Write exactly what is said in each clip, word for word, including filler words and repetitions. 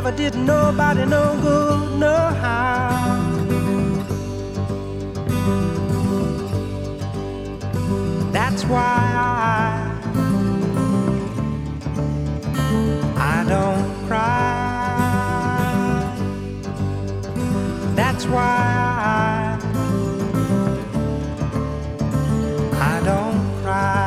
never did nobody no good, no how. That's why I, I don't cry. That's why I, I don't cry.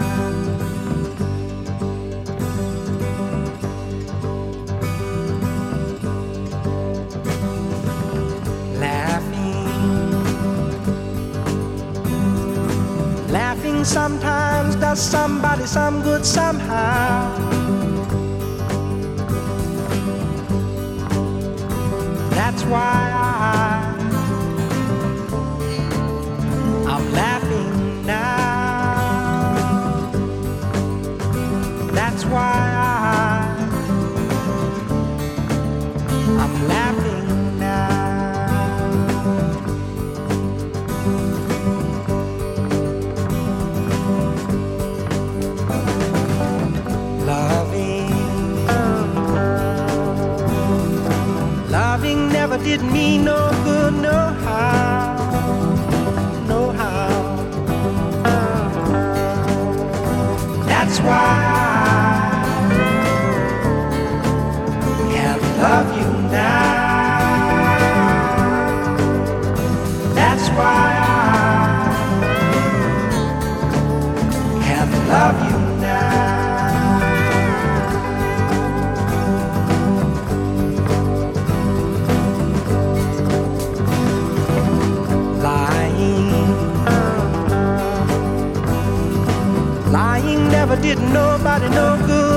Laughing sometimes does somebody some good somehow. That's why I, I'm laughing now. That's why I, I'm laughing now. Loving never did me no good, no how, no how. That's why I can't love you now. That's why I can't love you now. Lying never did nobody no good.